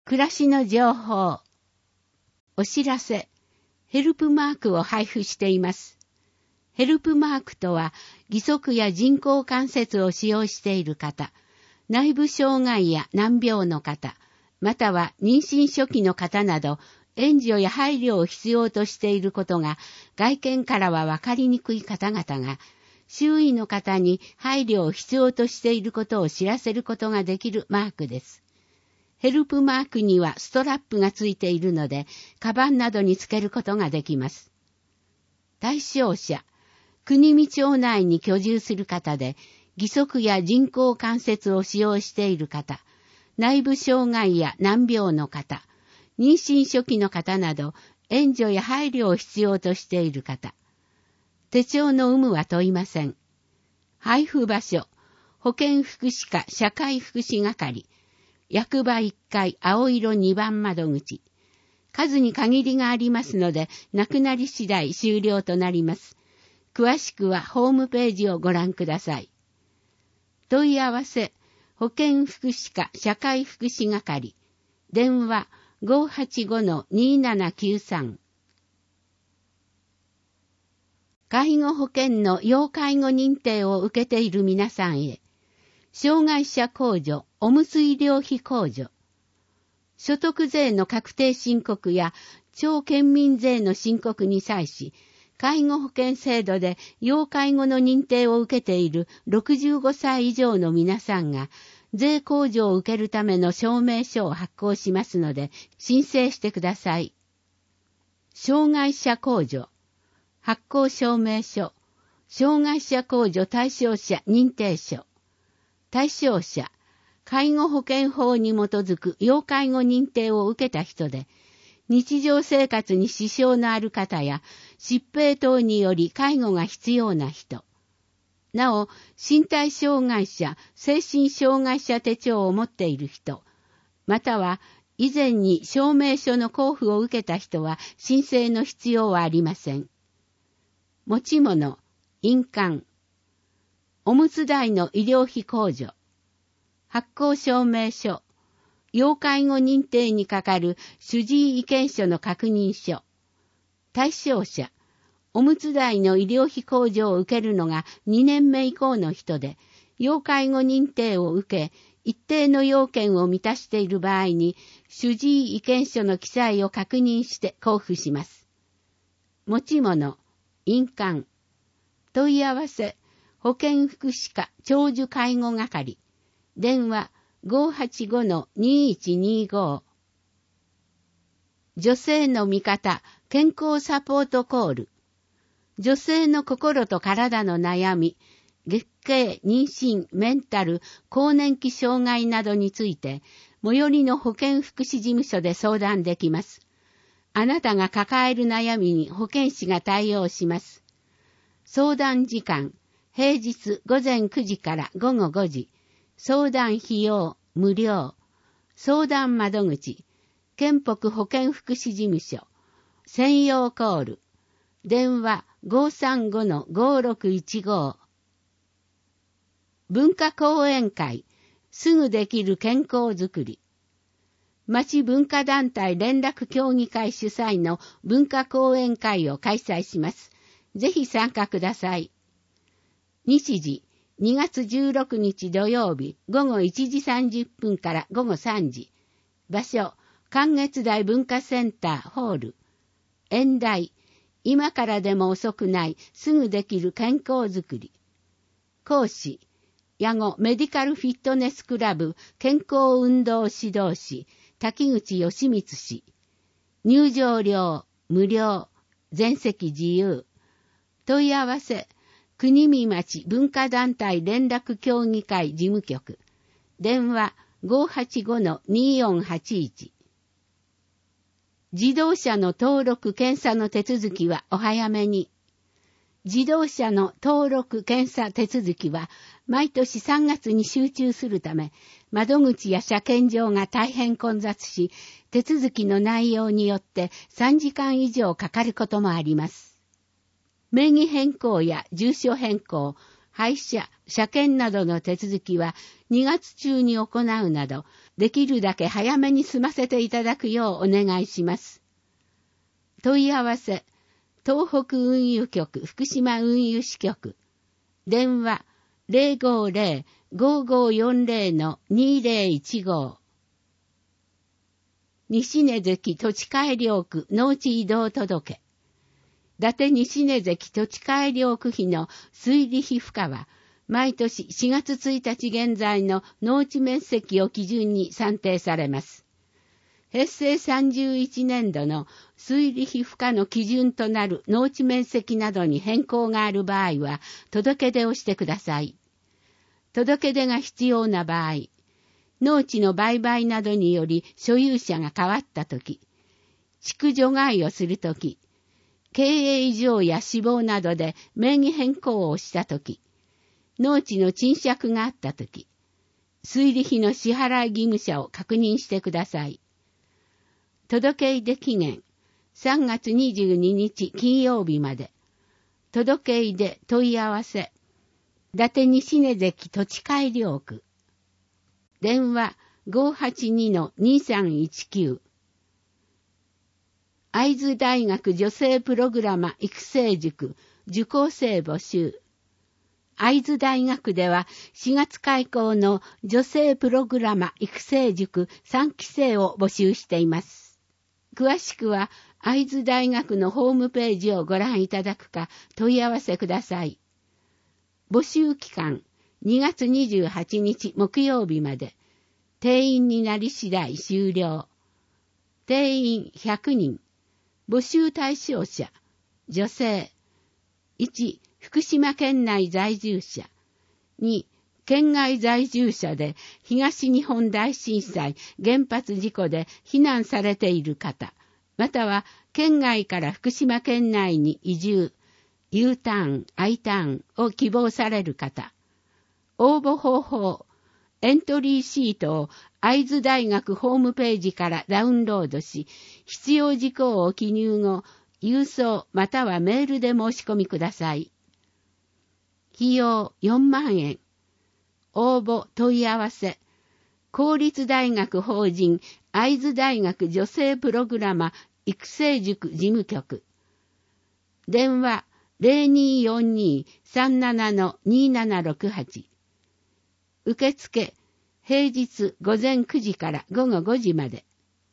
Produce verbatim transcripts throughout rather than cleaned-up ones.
暮らしの情報。お知らせ。ヘルプマークを配布しています。ヘルプマークとは、義足や人工関節を使用している方、内部障害や難病の方、または妊娠初期の方など、援助や配慮を必要としていることが、外見からはわかりにくい方々が、周囲の方に配慮を必要としていることを知らせることができるマークです。ヘルプマークにはストラップがついているので、カバンなどにつけることができます。対象者、国見町内に居住する方で、義足や人工関節を使用している方、内部障害や難病の方、妊娠初期の方など、援助や配慮を必要としている方。手帳の有無は問いません。配布場所、保健福祉課社会福祉係、役場いっかい青色にばん窓口。数に限りがありますので、なくなり次第終了となります。詳しくはホームページをご覧ください。問い合わせ、保健福祉課社会福祉係。電話 ごーはちごのにーななきゅうさん。介護保険の要介護認定を受けている皆さんへ。障害者控除、おむつ医療費控除。所得税の確定申告や町県民税の申告に際し、介護保険制度で要介護の認定を受けているろくじゅうごさい以上の皆さんが、税控除を受けるための証明書を発行しますので、申請してください。障害者控除、発行証明書、障害者控除対象者認定書。対象者、介護保険法に基づく要介護認定を受けた人で、日常生活に支障のある方や疾病等により介護が必要な人。なお、身体障害者、精神障害者手帳を持っている人、または以前に証明書の交付を受けた人は申請の必要はありません。持ち物、印鑑。おむつ代の医療費控除、発行証明書、要介護認定にかかる主治医意見書の確認書、対象者、おむつ代の医療費控除を受けるのがにねんめ以降の人で、要介護認定を受け、一定の要件を満たしている場合に、主治医意見書の記載を確認して交付します。持ち物、印鑑。問い合わせ、保健福祉課長寿介護係。電話 ごーはちごのにーいちにーご。女性の味方健康サポートコール。女性の心と体の悩み、月経、妊娠、メンタル、更年期障害などについて、最寄りの保健福祉事務所で相談できます。あなたが抱える悩みに保健師が対応します。相談時間、平日午前くじから午後ごじ。相談費用無料。相談窓口、県北保健福祉事務所。専用コール。電話 ごーさんごのごーろくいちご。文化講演会、すぐできる健康づくり。町文化団体連絡協議会主催の文化講演会を開催します。ぜひ参加ください。日時、にがつじゅうろくにち土曜日ごごいちじさんじゅっぷんからごごさんじ。場所、関越台文化センターホール。演題、今からでも遅くないすぐできる健康づくり。講師、矢後メディカルフィットネスクラブ健康運動指導士、滝口義光氏。入場料、無料、全席自由。問い合わせ、国見町文化団体連絡協議会事務局。電話 ごーはちごのにーよんはちいち。自動車の登録検査の手続きはお早めに。自動車の登録検査手続きは毎年さんがつに集中するため、窓口や車検場が大変混雑し、手続きの内容によってさんじかん以上かかることもあります。名義変更や住所変更、廃車、車検などの手続きはにがつ中に行うなど、 できるだけ早めに済ませていただくようお願いします。問い合わせ、東北運輸局福島運輸支局、電話 ゼロごゼロ ごーごーよんゼロ にゼロいちご、西根関土地改良区農地移動届。伊達西根関土地改良区費の推理費付加は、毎年しがつついたち現在の農地面積を基準に算定されます。平成さんじゅういちねんどの推理費付加の基準となる農地面積などに変更がある場合は、届け出をしてください。届け出が必要な場合、農地の売買などにより所有者が変わったとき、地区除外をするとき、経営異常や死亡などで名義変更をしたとき、農地の賃借があったとき、推理費の支払い義務者を確認してください。届け出期限、さんがつにじゅうににち金曜日まで。届け出問い合わせ、伊達西根関土地改良区。電話 ごーはちにのにさんいちきゅう。会津大学女性プログラマ育成塾受講生募集。会津大学ではしがつ開校の女性プログラマ育成塾さんき生を募集しています。詳しくは会津大学のホームページをご覧いただくか問い合わせください。募集期間にがつにじゅうはちにち木曜日まで。定員になり次第終了。定員ひゃくにん。募集対象者、女性。いち、福島県内在住者。に、県外在住者で東日本大震災原発事故で避難されている方、または県外から福島県内に移住、U ターン、I ターンを希望される方。応募方法、エントリーシートを会津大学ホームページからダウンロードし、必要事項を記入後、郵送またはメールで申し込みください。費用よんまんえん。応募問い合わせ。公立大学法人会津大学女性プログラマ育成塾事務局。電話 ゼロにーよんにーさんななのにーななろくはち。受付、平日午前くじから午後ごじまで。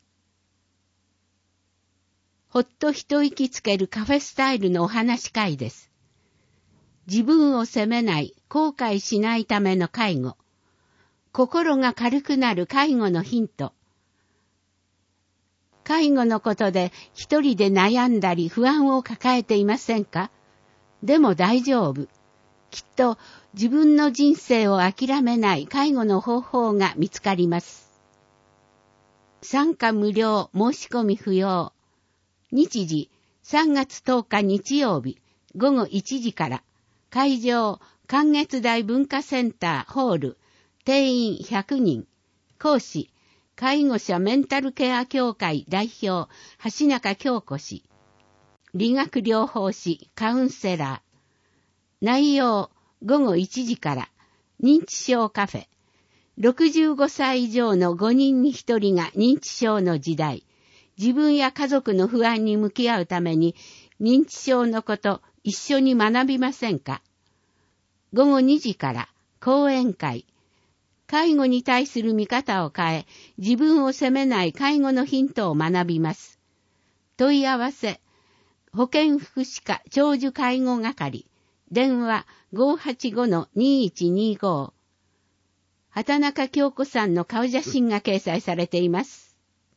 ほっと一息つけるカフェスタイルのお話会です。自分を責めない、後悔しないための介護。心が軽くなる介護のヒント。介護のことで一人で悩んだり不安を抱えていませんか？でも大丈夫。きっと自分の人生を諦めない介護の方法が見つかります。参加無料、申し込み不要。日時、さんがつとおか日曜日、ごごいちじから、会場、関越大文化センターホール、定員ひゃくにん。講師、介護者メンタルケア協会代表、橋中京子氏。理学療法士、カウンセラー。内容、ごごいちじから、認知症カフェ。ろくじゅうごさい以上のごにんにひとりが認知症の時代。自分や家族の不安に向き合うために、認知症のこと一緒に学びませんか？ごごにじから、講演会。介護に対する見方を変え、自分を責めない介護のヒントを学びます。問い合わせ、保健福祉課長寿介護係。電話 ごーはちごのにーいちにーご。畑中京子さんの顔写真が掲載されています。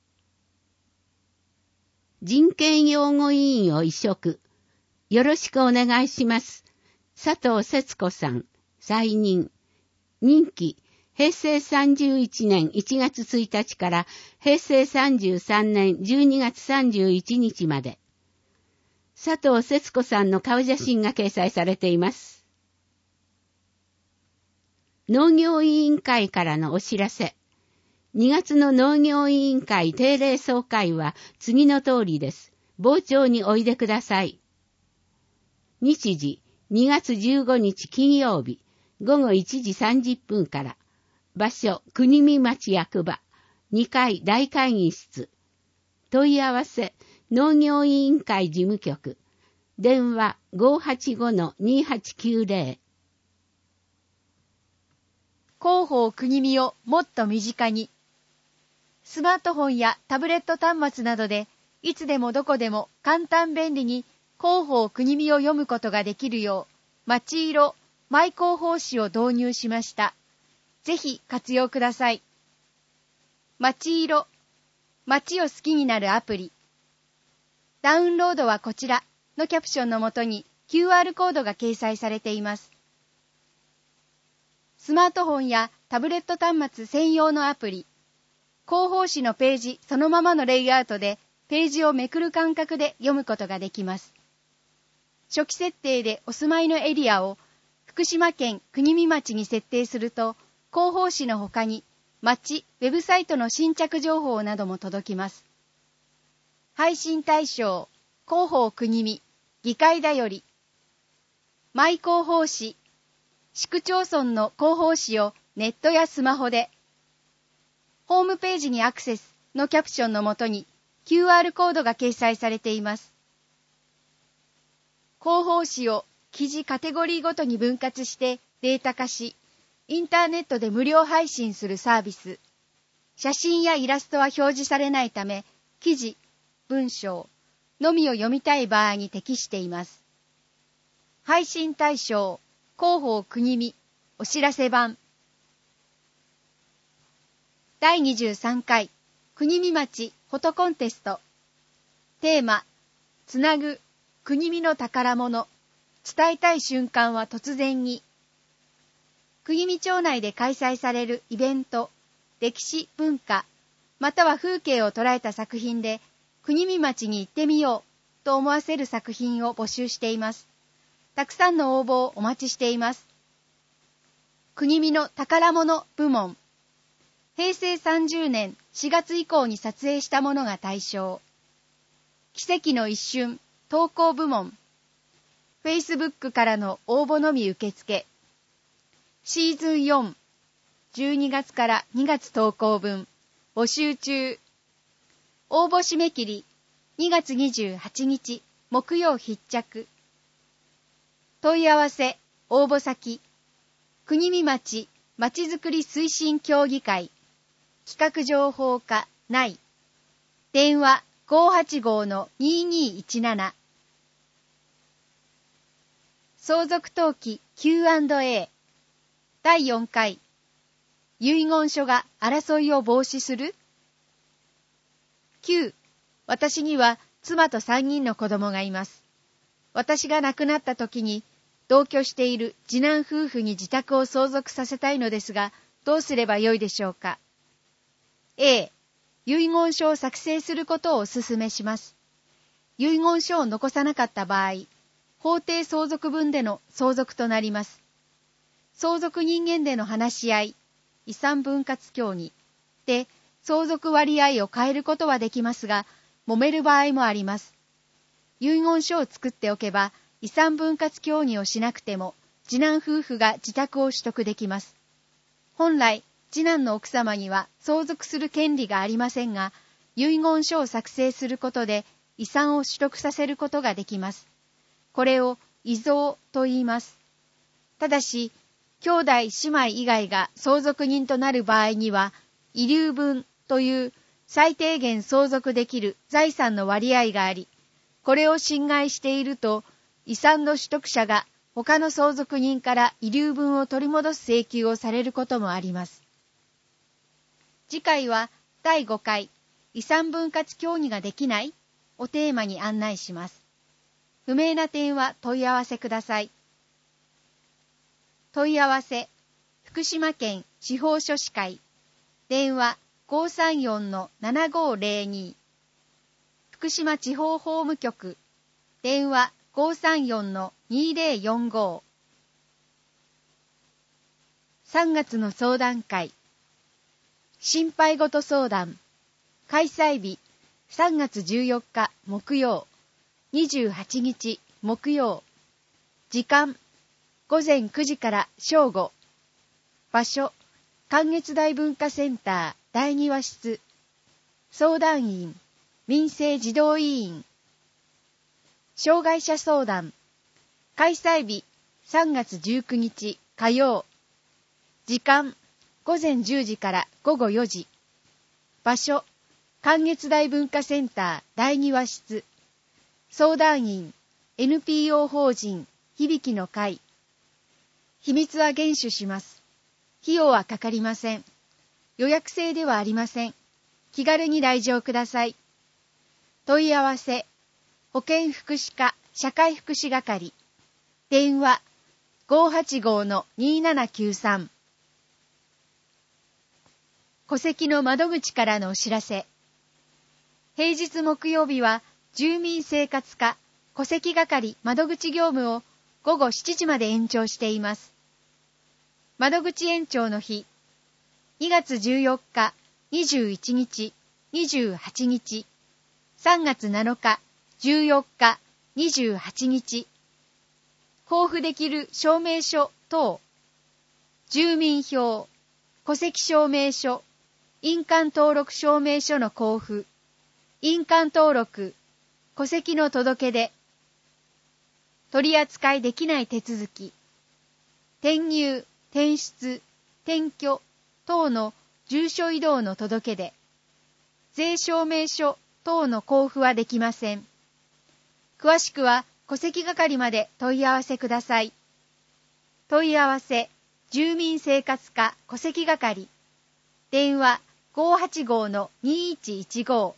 人権擁護委員を移植。よろしくお願いします。佐藤節子さん、再任。任期、平成さんじゅういちねんいちがつついたちから平成さんじゅうさんねんじゅうにがつさんじゅういちにちまで。佐藤節子さんの顔写真が掲載されています。農業委員会からのお知らせ。にがつの農業委員会定例総会は次の通りです。傍聴においでください。日時、にがつじゅうごにち金曜日、ごごいちじさんじゅっぷんから。場所、国見町役場。 にかい大会議室。問い合わせ、農業委員会事務局。電話 ごーはちごのにはちきゅうぜろ。 広報国見をもっと身近に。スマートフォンやタブレット端末などで、いつでもどこでも簡単便利に広報国見を読むことができるよう、町色マイ広報誌を導入しました。ぜひ活用ください。町色、町を好きになるアプリ。ダウンロードはこちらのキャプションのもとに キューアール コードが掲載されています。スマートフォンやタブレット端末専用のアプリ。広報誌のページそのままのレイアウトでページをめくる感覚で読むことができます。初期設定でお住まいのエリアを福島県国見町に設定すると、広報誌の他に町、ウェブサイトの新着情報なども届きます。配信対象、広報国見、議会だより。マイ広報誌、市区町村の広報誌をネットやスマホで。ホームページにアクセスのキャプションのもとに キューアール コードが掲載されています。広報誌を記事カテゴリーごとに分割してデータ化し、インターネットで無料配信するサービス。写真やイラストは表示されないため、記事、文章のみを読みたい場合に適しています。配信対象、広報国見、お知らせ版。だいにじゅうさんかい、国見町フォトコンテスト。テーマ、つなぐ、国見の宝物。伝えたい瞬間は突然に。国見町内で開催されるイベント、歴史、文化、または風景を捉えた作品で、国見町に行ってみようと思わせる作品を募集しています。たくさんの応募をお待ちしています。国見の宝物部門。へいせいさんじゅうねんしがつ以降に撮影したものが対象。奇跡の一瞬、投稿部門。Facebook からの応募のみ受付。シーズンよん、じゅうにがつからにがつ投稿分、募集中。応募締め切り、にがつにじゅうはちにち、木曜必着。問い合わせ、応募先、国見町まちづくり推進協議会、企画情報課内、電話 ごーはちごのにーにーいちなな。相続登記 キューアンドエー だいよんかい、遺言書が争いを防止する？ きゅう. 私には妻とさんにんの子供がいます。私が亡くなった時に同居している次男夫婦に自宅を相続させたいのですが、どうすればよいでしょうか。 A. 遺言書を作成することをお勧めします。遺言書を残さなかった場合、法定相続分での相続となります。相続人間での話し合い、遺産分割協議で相続割合を変えることはできますが、揉める場合もあります。遺言書を作っておけば、遺産分割協議をしなくても、次男夫婦が自宅を取得できます。本来、次男の奥様には相続する権利がありませんが、遺言書を作成することで遺産を取得させることができます。これを遺贈と言います。ただし、兄弟姉妹以外が相続人となる場合には、遺留分という最低限相続できる財産の割合があり、これを侵害していると、遺産の取得者が他の相続人から遺留分を取り戻す請求をされることもあります。次回はだいごかい、遺産分割協議ができないをテーマに案内します。不明な点は問い合わせください。問い合わせ、福島県司法書士会、電話 ごーさんよんのななごーぜろに、福島地方法務局、電話 ごーさんよんのにーぜろよんご。さんがつの相談会、心配事相談、開催日さんがつじゅうよっか木曜、にじゅうはちにち木曜、時間ごぜんくじから正午、場所、関越大文化センタだいにわ室、相談員、民生児童委員、障害者相談、開催日さんがつじゅうくにち火曜、時間ごぜんじゅうじからごごよじ、場所関越大文化センターだいにわ室、相談員 エヌピーオー 法人響きの会。秘密は厳守します。費用はかかりません。予約制ではありません。気軽に来場ください。問い合わせ保健福祉課社会福祉係、電話 ごーはちごーのにーななきゅうさん。戸籍の窓口からのお知らせ。平日木曜日は住民生活課戸籍係窓口業務をごごしちじまで延長しています。窓口延長の日、にがつじゅうよっか、にじゅういちにち、にじゅうはちにち、さんがつなのか、じゅうよっか、にじゅうはちにち、交付できる証明書等、住民票、戸籍証明書、印鑑登録証明書の交付、印鑑登録、戸籍の届け出、取り扱いできない手続き、転入、転出、転居等の住所異動の届け出、税証明書等の交付はできません。詳しくは戸籍係まで問い合わせください。問い合わせ、住民生活課戸籍係、電話 ごーはちごーのにーいちいちご。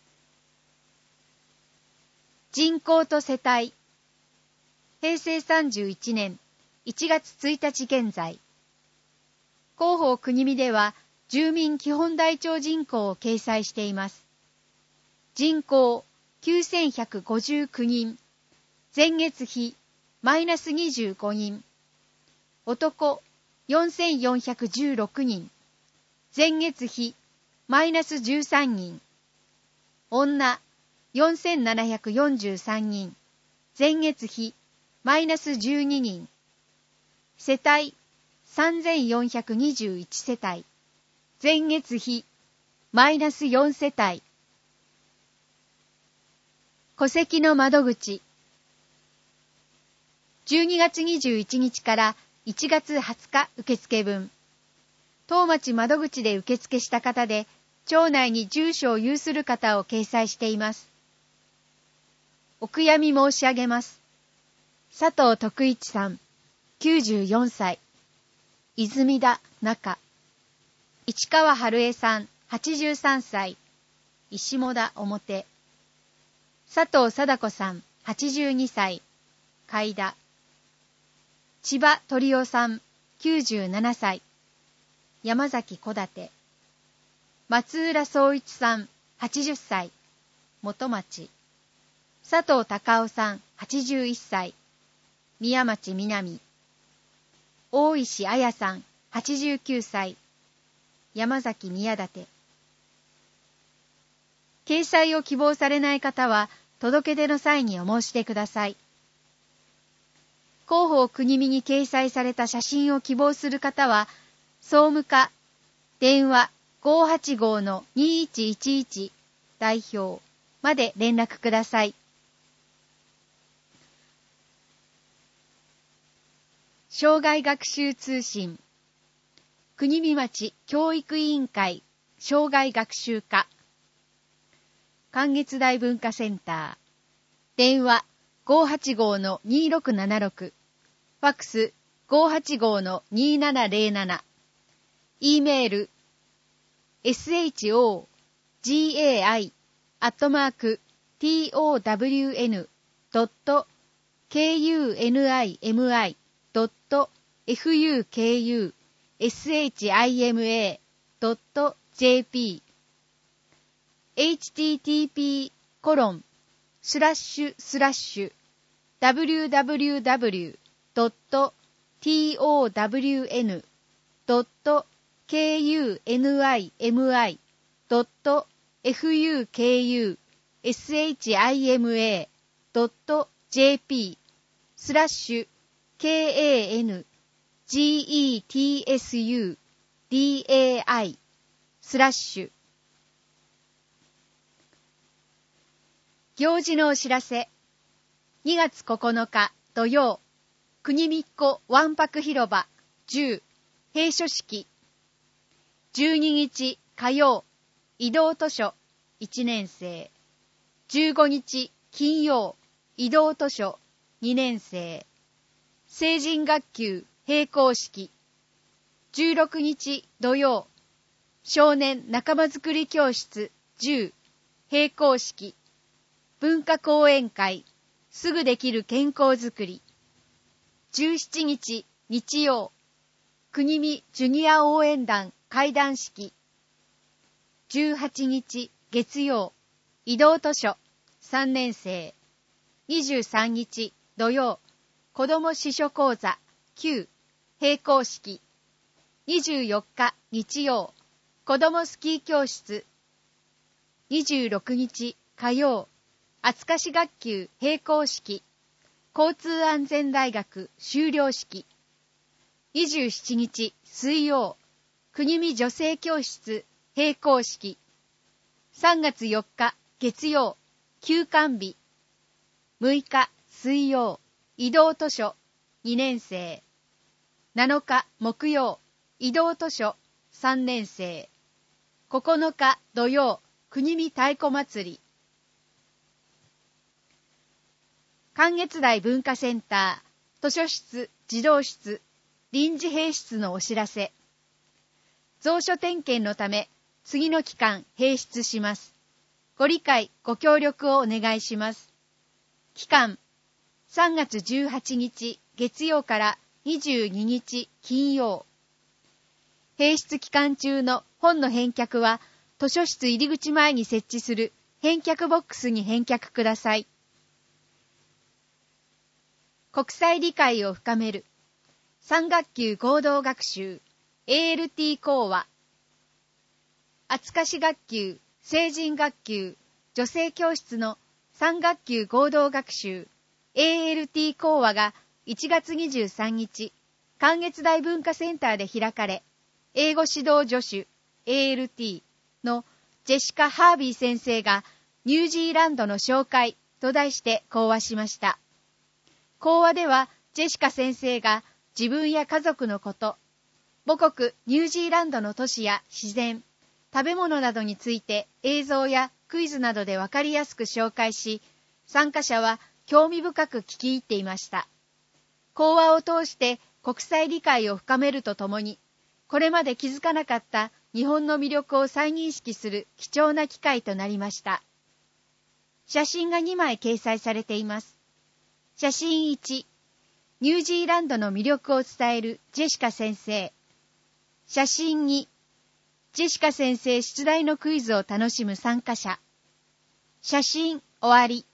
人口と世帯、平成さんじゅういちねんいちがつついたち現在、広報国見では住民基本台帳人口を掲載しています。人口きゅうせんひゃくごじゅうきゅうにん、前月比マイナスにじゅうごにん、男よんせんよんひゃくじゅうろくにん、前月比マイナスじゅうさんにん、女よんせんななひゃくよんじゅうさんにん、前月比マイナスじゅうににん、世帯さんぜんよんひゃくにじゅういちせたい、前月比マイナスよんせたい。戸籍の窓口、じゅうにがつにじゅういちにちからいちがつはつか受付分。当町窓口で受付した方で、町内に住所を有する方を掲載しています。お悔やみ申し上げます。佐藤徳一さん、きゅうじゅうよんさい。泉田中。市川春江さん、はちじゅうさんさい。石母田表。佐藤貞子さん、はちじゅうにさい。海田。千葉鳥夫さん、きゅうじゅうななさい。山崎小立。松浦総一さん、はちじゅっさい。元町。佐藤隆夫さん、はちじゅういっさい。宮町南。大石彩さん、はちじゅうきゅうさい。山崎宮立。掲載を希望されない方は、届け出の際にお申し出ください。広報国見に掲載された写真を希望する方は、総務課、電話 ごーはちごーのにーいちいちいち 代表まで連絡ください。障害学習通信、国見町教育委員会障害学習課、関越大文化センター、電話 ごーはちごーのにーろくななろく、ファックス ごーはちごーのにーななぜろなな、E メール エスエイチオージェーアイ アットマーク トウン ドット ケーユーエヌアイエムアイ ドット エフユーケーユー エスエイチアイエムエー ドット ジェーピー エイチティーティーピー コロン スラッシュスラッシュ ダブリューダブリューダブリュー ドット トウン ドット ケーユーエヌアイエムアイ ドット エフユーケーユー エスエイチアイエムエー ドット ジェーピー スラッシュ ケーエーエヌジーイーティーエスユーディーエーアイスラッシュ。行事のお知らせ。にがつここのか土曜、国みっこわんぱく広場じゅう閉所式。じゅうににち火曜、移動図書いちねんせい。じゅうごにち金曜、移動図書にねんせい。成人学級閉校式。じゅうろくにち土曜、少年仲間づくり教室じゅう閉校式。文化講演会、すぐできる健康づくり。じゅうしちにち日曜、国見ジュニア応援団会談式。じゅうはちにち月曜、移動図書さんねんせい。にじゅうさんにち土曜、子ども司書講座きゅう閉校式。にじゅうよっか日曜、子どもスキー教室。にじゅうろくにち火曜、厚かし学級閉校式。交通安全大学修了式。にじゅうしちにち水曜、国見女性教室閉校式。さんがつよっか月曜、休館日。むいか水曜、移動図書にねんせい。なのか木曜、移動図書さんねんせい。ここのか土曜、国見太鼓祭り。関越台文化センター、図書室、児童室、臨時閉室のお知らせ。蔵書点検のため、次の期間閉室します。ご理解、ご協力をお願いします。期間、さんがつじゅうはちにち月曜からにじゅうににち金曜。閉室期間中の本の返却は、図書室入り口前に設置する返却ボックスに返却ください。国際理解を深める。さん学級合同学習 エーエルティー 講話。厚かし学級、成人学級、女性教室のさん学級合同学習 エーエルティー 講話がいちがつにじゅうさんにち、関越大文化センターで開かれ、英語指導助手 エーエルティー のジェシカ・ハービー先生がニュージーランドの紹介と題して講話しました。講話ではジェシカ先生が自分や家族のこと、母国ニュージーランドの都市や自然、食べ物などについて映像やクイズなどでわかりやすく紹介し、参加者は興味深く聞き入っていました。講話を通して国際理解を深めるとともに、これまで気づかなかった日本の魅力を再認識する貴重な機会となりました。写真がにまい掲載されています。写真いち、ニュージーランドの魅力を伝えるジェシカ先生。写真に、ジェシカ先生出題のクイズを楽しむ参加者。写真終わり。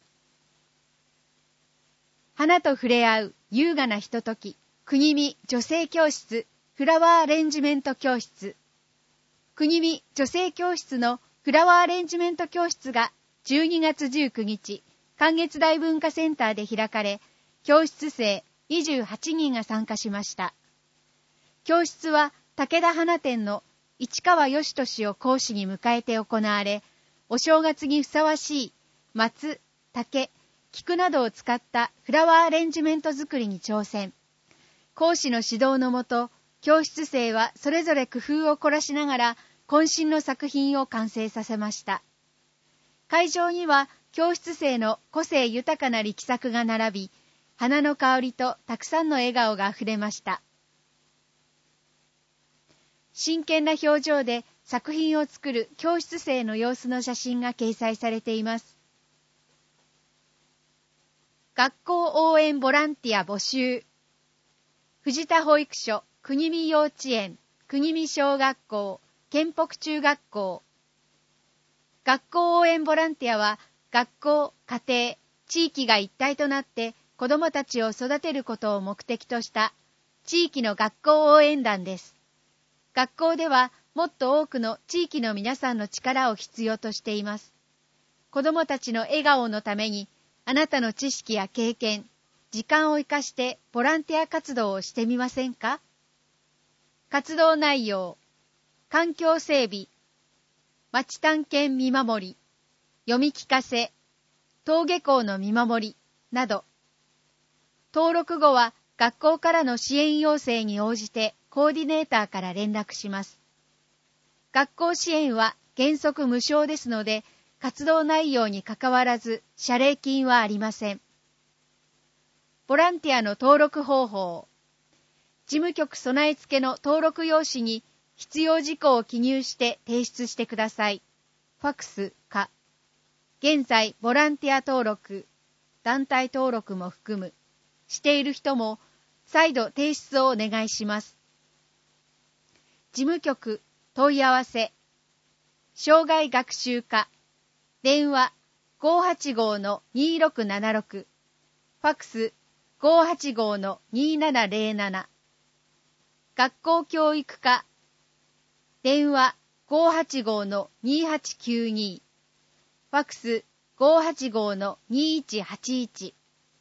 花と触れ合う優雅なひととき、国見女性教室フラワーアレンジメント教室。国見女性教室のフラワーアレンジメント教室がじゅうにがつじゅうくにち、関越大文化センターで開かれ、教室生にじゅうはちにんが参加しました。教室は武田花店の市川義俊を講師に迎えて行われ、お正月にふさわしい松、竹、菊などを使ったフラワーアレンジメント作りに挑戦。講師の指導のもと、教室生はそれぞれ工夫を凝らしながら渾身の作品を完成させました。会場には教室生の個性豊かな力作が並び、花の香りとたくさんの笑顔があふれました。真剣な表情で作品を作る教室生の様子の写真が掲載されています。学校応援ボランティア募集。藤田保育所、国見幼稚園、国見小学校、県北中学校。学校応援ボランティアは、学校、家庭、地域が一体となって子どもたちを育てることを目的とした地域の学校応援団です。学校ではもっと多くの地域の皆さんの力を必要としています。子どもたちの笑顔のために、あなたの知識や経験、時間を生かしてボランティア活動をしてみませんか？活動内容。 環境整備、町探検見守り、読み聞かせ、登下校の見守りなど、登録後は学校からの支援要請に応じてコーディネーターから連絡します。学校支援は原則無償ですので、活動内容にかかわらず謝礼金はありません。ボランティアの登録方法。事務局備え付けの登録用紙に必要事項を記入して提出してください。ファックスか。現在、ボランティア登録、団体登録も含む、している人も再度提出をお願いします。事務局問い合わせ。障害学習課。電話 ごーはちごーのにーろくななろく。ファックス ごーはちごーのにーななぜろなな。学校教育課。電話 ごーはちごーのにーはちきゅうに。ファックス ごーはちごーのにーいちはちいち。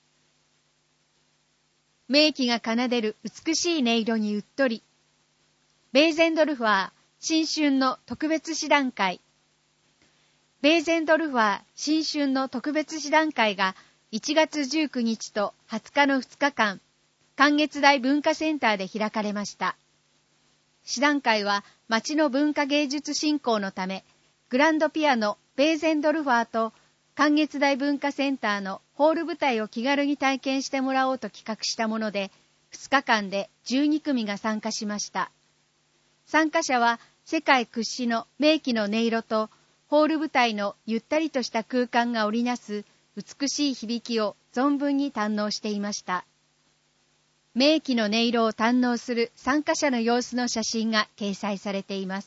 名器が奏でる美しい音色にうっとり。ベーゼンドルファー新春の特別詩談会。ベーゼンドルファー新春の特別詩談会がいちがつじゅうくにちとはつかのふつかかん、観月台文化センターで開かれました。詩談会は町の文化芸術振興のため、グランドピアノベーゼンドルファーと観月台文化センターのホール舞台を気軽に体験してもらおうと企画したもので、ふつかかんでじゅうにくみが参加しました。参加者は世界屈指の名器の音色とホール舞台のゆったりとした空間が織りなす美しい響きを存分に堪能していました。名器の音色を堪能する参加者の様子の写真が掲載されています。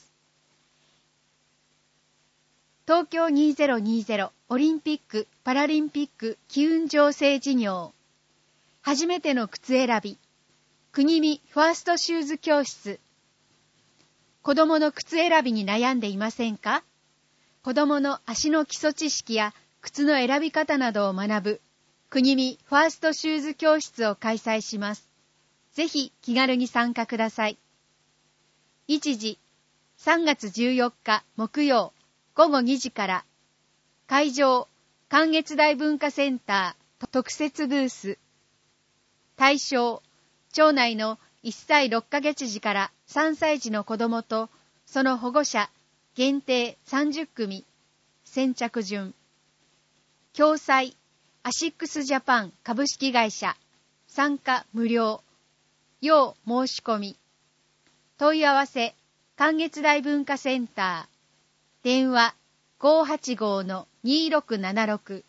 東京にせんにじゅうオリンピック・パラリンピック機運醸成事業。初めての靴選び。国見ファーストシューズ教室。子供の靴選びに悩んでいませんか？子供の足の基礎知識や靴の選び方などを学ぶ国見ファーストシューズ教室を開催します。ぜひ気軽に参加ください。日時さんがつじゅうよっか木曜ごごにじから。会場観月台文化センター特設ブース。対象町内のいっさいろっかげつじからさんさいじの子どもとその保護者限定さんじゅっくみ。先着順。共催アシックスジャパン株式会社。参加無料。要申し込み。問い合わせ観月台文化センター。電話 ごーはちごーのにーろくななろく。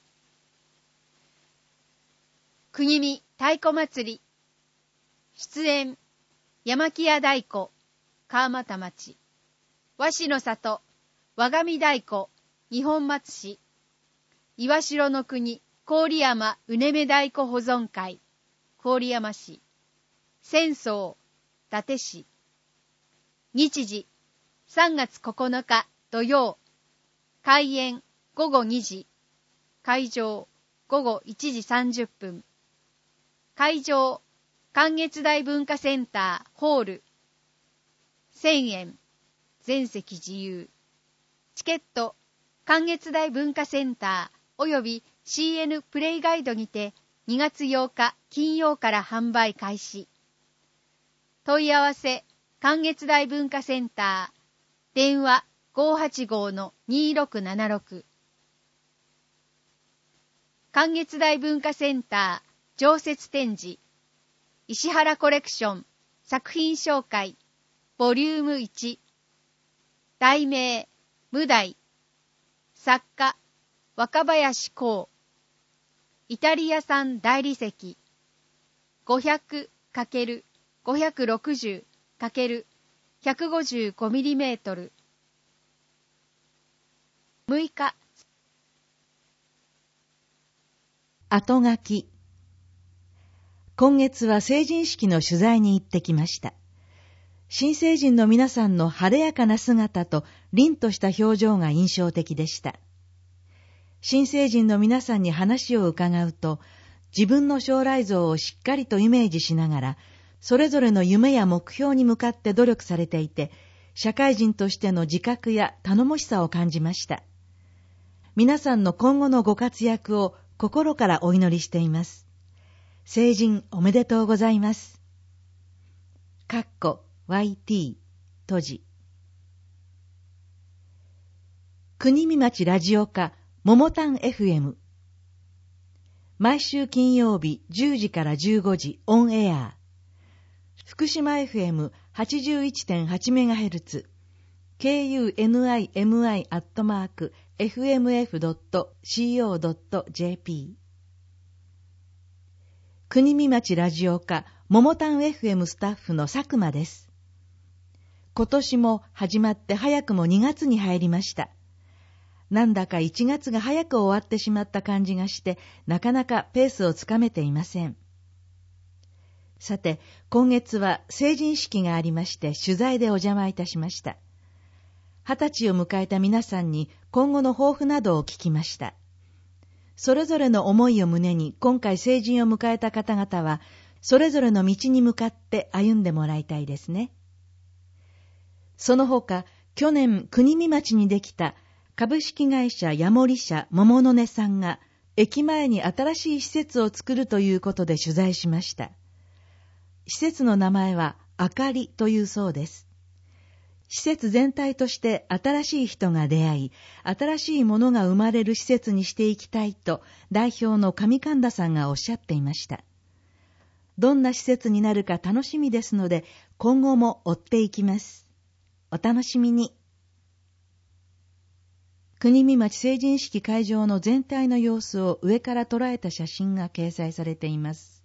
国見太鼓祭り。出演山木屋太鼓川俣町。和紙の里和紙太鼓二本松市。岩城の国郡山うねめ太鼓保存会郡山市。浅草伊達市。日時さんがつここのか土曜。開演ごごにじ。会場ごごいちじさんじゅっぷん。会場観月台文化センターホール。せんえん。全席自由。チケット観月台文化センターおよび シーエヌ プレイガイドにてにがつようか金曜から販売開始。問い合わせ観月台文化センター。電話 ごーはちごーのにーろくななろく。観月台文化センター常設展示。石原コレクション作品紹介ボリュームいち。題名無題。作家若林光。イタリア産大理石 ごひゃくかけるごひゃくろくじゅうかけるひゃくごじゅうごミリメートル。むいか。 後書き。今月は成人式の取材に行ってきました。新成人の皆さんの晴れやかな姿と凛とした表情が印象的でした。新成人の皆さんに話を伺うと、自分の将来像をしっかりとイメージしながら、それぞれの夢や目標に向かって努力されていて、 社会人としての自覚や頼もしさを感じました。皆さんの今後のご活躍を心からお祈りしています。成人おめでとうございます。かっこ ワイティー 閉じ。国見町ラジオ課ももたん エフエム。毎週金曜日じゅうじからじゅうごじオンエア。福島 エフエムはちじゅういってんはちメガヘルツ、ケーユーエヌアイエムアイ アットマーク エフエムエフ ドット シーオー ドット ジェーピー。国見町ラジオ課ももたん エフエム スタッフの佐久間です。今年も始まって早くもにがつに入りました。なんだかいちがつが早く終わってしまった感じがして、なかなかペースをつかめていません。さて、今月は成人式がありまして取材でお邪魔いたしました。二十歳を迎えた皆さんに今後の抱負などを聞きました。それぞれの思いを胸に今回成人を迎えた方々は、それぞれの道に向かって歩んでもらいたいですね。その他、去年国見町にできた株式会社ヤモリ社桃の音さんが駅前に新しい施設を作るということで取材しました。施設の名前はあかりというそうです。施設全体として新しい人が出会い、新しいものが生まれる施設にしていきたいと代表の上神田さんがおっしゃっていました。どんな施設になるか楽しみですので、今後も追っていきます。お楽しみに。国見町成人式会場の全体の様子を上から捉えた写真が掲載されています。